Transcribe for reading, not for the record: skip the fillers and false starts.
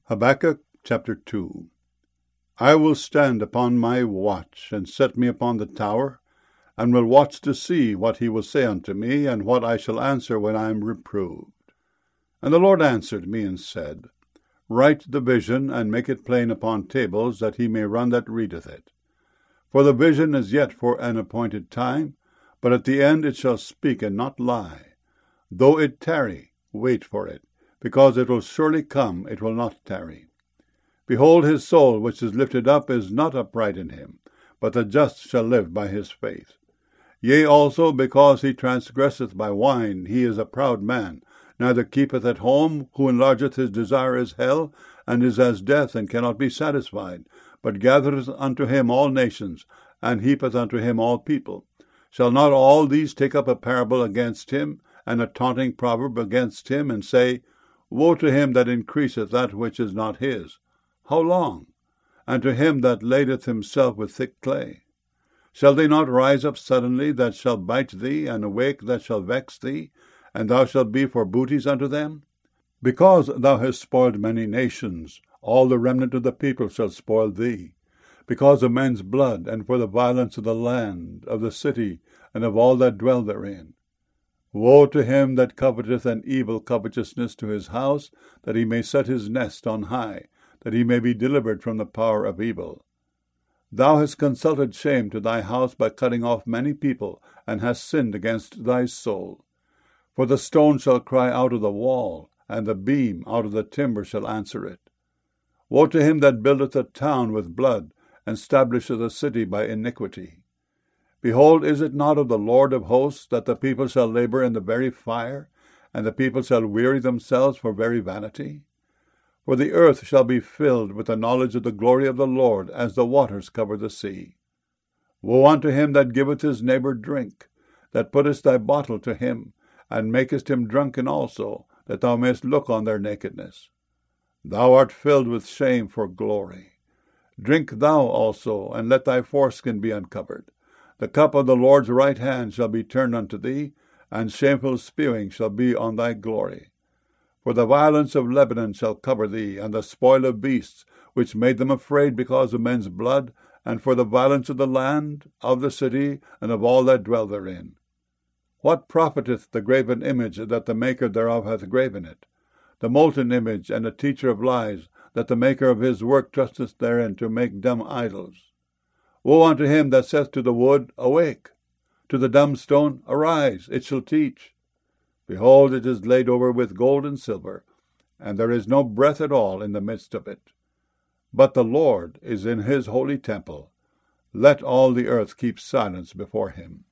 Habakkuk chapter 2. I will stand upon my watch, and set me upon the tower, and will watch to see what he will say unto me, and what I shall answer when I am reproved. And the Lord answered me and said, Write the vision, and make it plain upon tables, that he may run that readeth it. For the vision is yet for an appointed time, but at the end it shall speak and not lie. Though it tarry, wait for it, because it will surely come, it will not tarry. Behold, his soul which is lifted up is not upright in him, but the just shall live by his faith. Yea, also, because he transgresseth by wine, he is a proud man, neither keepeth at home, who enlargeth his desire as hell, and is as death, and cannot be satisfied, but gathereth unto him all nations, and heapeth unto him all people. Shall not all these take up a parable against him, and a taunting proverb against him, and say, Woe to him that increaseth that which is not his! How long? And to him that ladeth himself with thick clay. Shall they not rise up suddenly that shall bite thee, and awake that shall vex thee, and thou shalt be for booties unto them? Because thou hast spoiled many nations, all the remnant of the people shall spoil thee, because of men's blood, and for the violence of the land, of the city, and of all that dwell therein. Woe to him that coveteth an evil covetousness to his house, that he may set his nest on high, that he may be delivered from the power of evil. Thou hast consulted shame to thy house by cutting off many people, and hast sinned against thy soul. For the stone shall cry out of the wall, and the beam out of the timber shall answer it. Woe to him that buildeth a town with blood, and stablisheth a city by iniquity. Behold, is it not of the Lord of hosts that the people shall labor in the very fire, and the people shall weary themselves for very vanity? For the earth shall be filled with the knowledge of the glory of the Lord, as the waters cover the sea. Woe unto him that giveth his neighbor drink, that puttest thy bottle to him, and makest him drunken also, that thou mayest look on their nakedness. Thou art filled with shame for glory. Drink thou also, and let thy foreskin be uncovered. The cup of the Lord's right hand shall be turned unto thee, and shameful spewing shall be on thy glory. For the violence of Lebanon shall cover thee, and the spoil of beasts, which made them afraid because of men's blood, and for the violence of the land, of the city, and of all that dwell therein. What profiteth the graven image that the maker thereof hath graven it? The molten image, and a teacher of lies, that the maker of his work trusteth therein to make dumb idols. Woe unto him that saith to the wood, Awake! To the dumb stone, Arise, it shall teach. Behold, it is laid over with gold and silver, and there is no breath at all in the midst of it. But the Lord is in his holy temple. Let all the earth keep silence before him.